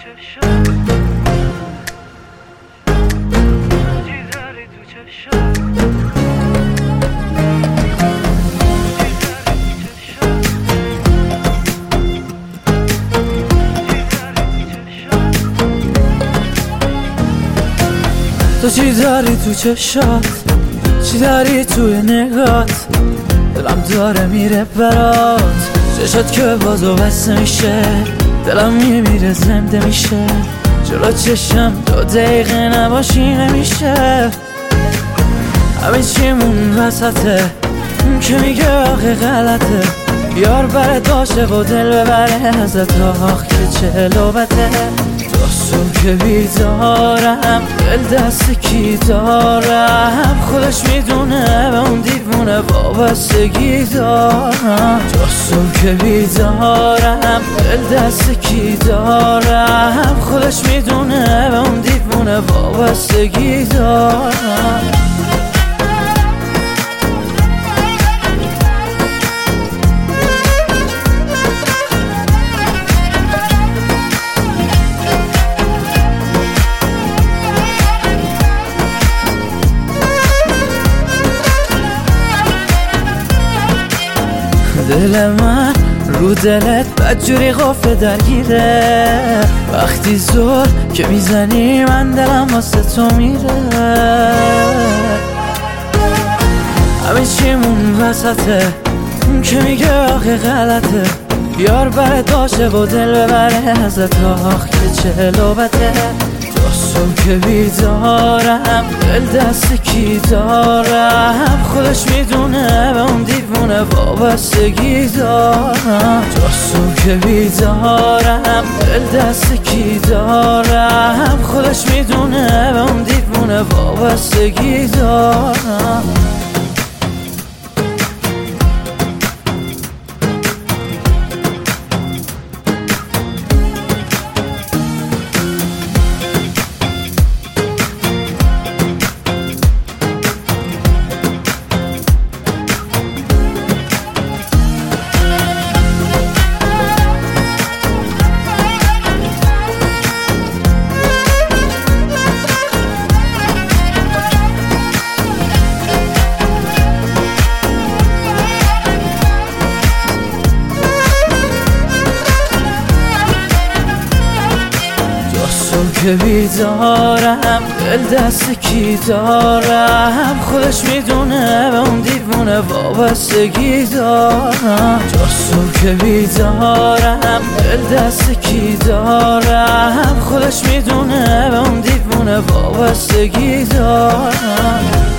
تو چی داری تو چشات، چی داری توی نگات، دلم داره میره برات، چشات که بازو بسته میشه، دلم میمیره زنده میشه، جلو چشم 2 دقیقه نباشی نمیشه. همه چیمون وسطه، اون که میگه آخه غلطه، یار بره داشه و دل ببره ازت، آخ که چه لوبته. تو که بیدارم، دل دست کی دارم، خودش میدونه به اون دیوونه وابستگی دارم. تو که بیدارم، دل دست کی دارم، خودش میدونه به اون دیوونه وابستگی دارم. دل من رو دلت بدجوری قفل درگیره، وقتی زور که میزنی من دلم واسه تو میره. همه چیمون وسطه، اون که میگه آخه غلطه، یار بره داشه و دل ببره ازت، آخ که چه لوبته. تو که بیدارم، دل دست کی دارم، خودش میدونه به اون دیوونه وابستگی دارم. تو که بیدارم، دل دست کی دارم، خودش میدونه به اون دیوونه وابستگی دارم. که بیدارم، دل دست کی دارم، خودش میدونه به اون دیوونه وابستگی دارم. تو که بیدارم، دل دست کی دارم، خودش میدونه به اون دیوونه وابستگی دارم.